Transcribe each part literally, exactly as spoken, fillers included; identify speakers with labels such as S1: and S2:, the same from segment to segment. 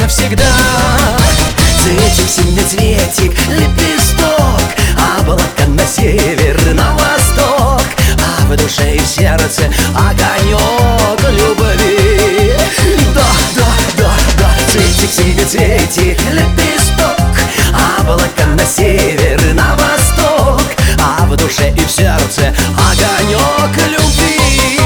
S1: навсегда.
S2: Цветик, семицветик, лепесток, облако на север, на восток, а в душе и в сердце огонек любви. Да, да, да, да. Цветик, семицветик, лепесток, облако на север, на восток, а в душе и в сердце огонек любви.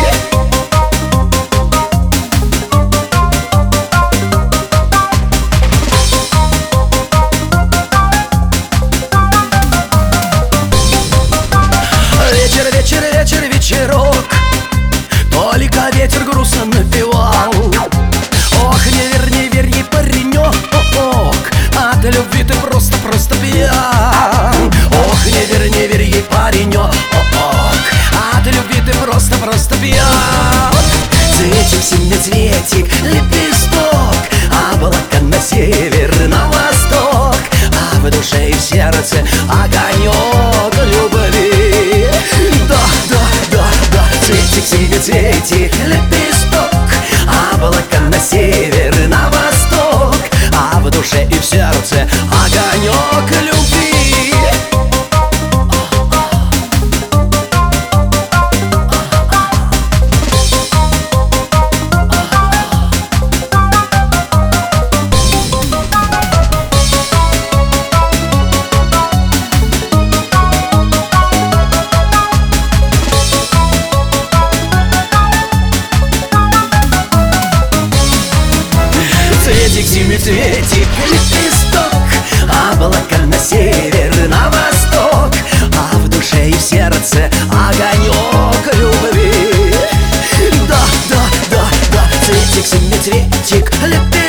S2: Вечер, вечер, вечер, вечерок, только ветер грустно напевал. Ох, не верь, не верь ей, паренек, от любви ты просто, просто пьян. Ох, не верь, не верь ей, паренек, от любви ты просто, просто пьян. Цветик, семицветик, лепесток, облако на север, на восток, а в душе и в сердце огонек любви. Да, да, да, да. Цветик, семицветик, лепесток, облако на север, на восток, а в душе и в сердце огонек любви. Цветик, семицветик, лепесток, облако на север, на восток, а в душе и в сердце огонек любви. Да, да, да, да. Цветик, семицветик, лепесток,